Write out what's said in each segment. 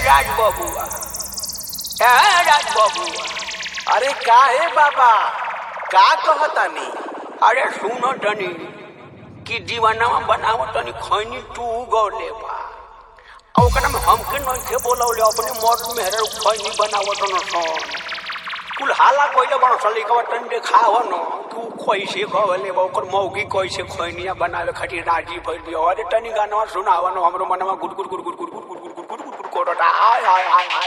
राज बबुआ, राज बबुआ। अरे का है बाबा, का कहतानी? अरे सुनो तनी कि दीवानावा बनावो तनी खैनी तू गौले बा ओकरा में हमके नइखे बोलौले अपने मर्द मेहरा खैनी बनावो तन सन कुल हाला कोइले बड़ सलीका तन देखाव न तू कैसे गौले बा ओकर मौगी कैसे खैनिया बनावे खातिर राजी भइल बिया। अरे तनी गाना सुनाव न हमरो मनवा गुड गुड गुड गुड गुड गुड गुड गुड गुड गुड कोडटा आय आय आय आय।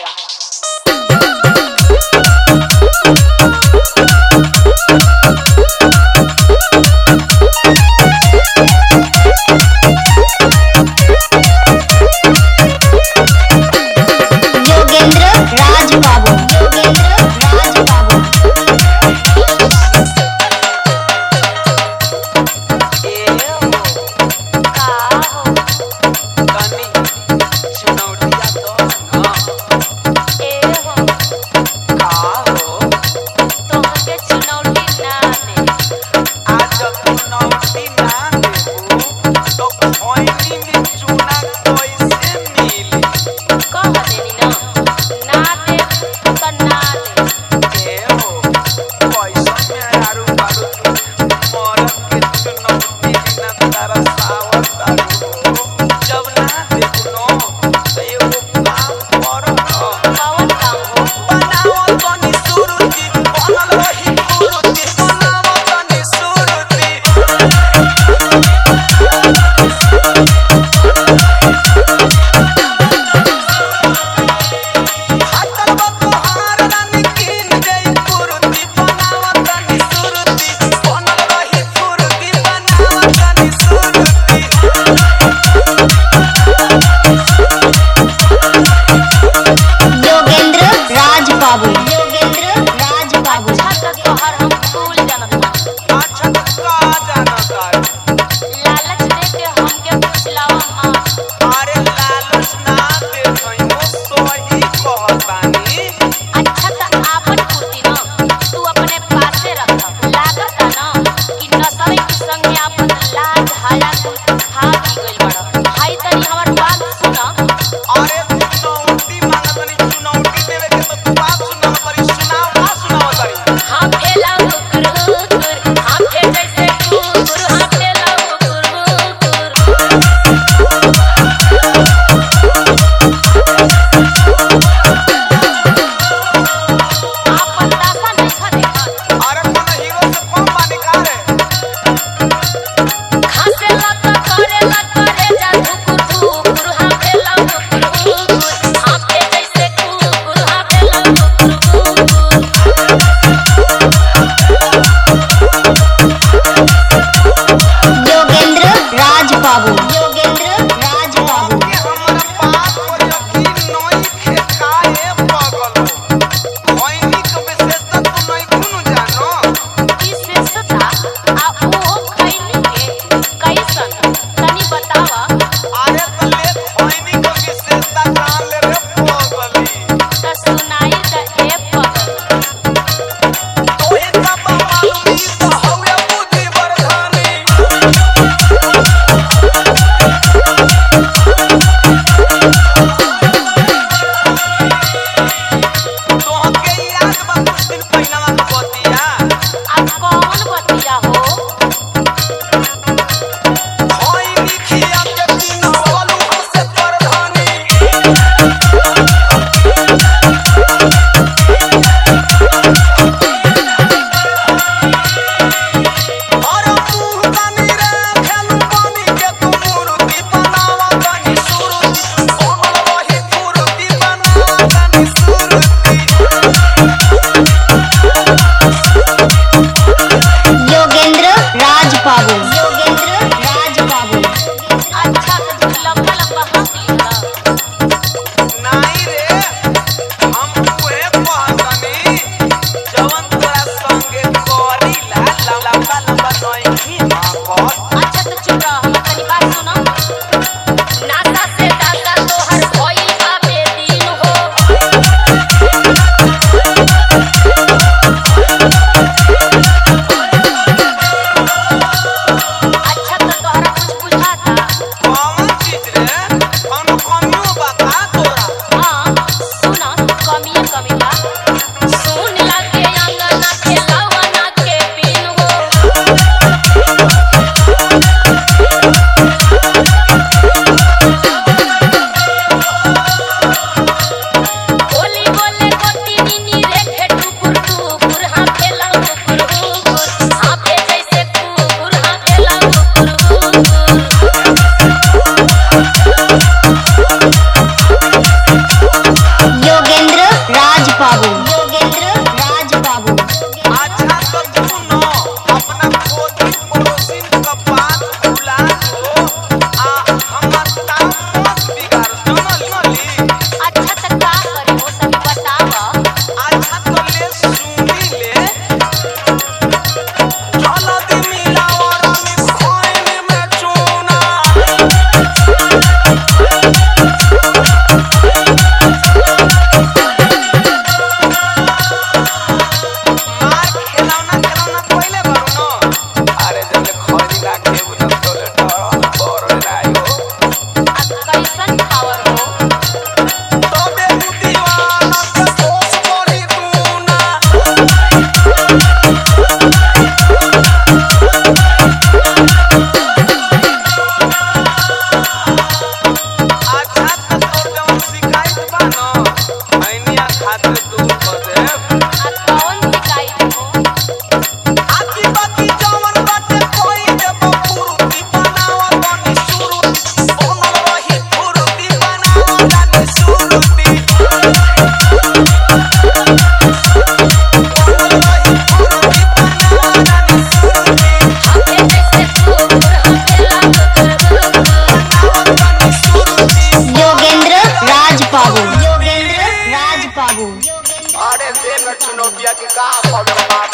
बाबू। अरे दे न चुनौतिया के का प्रॉब्लम बा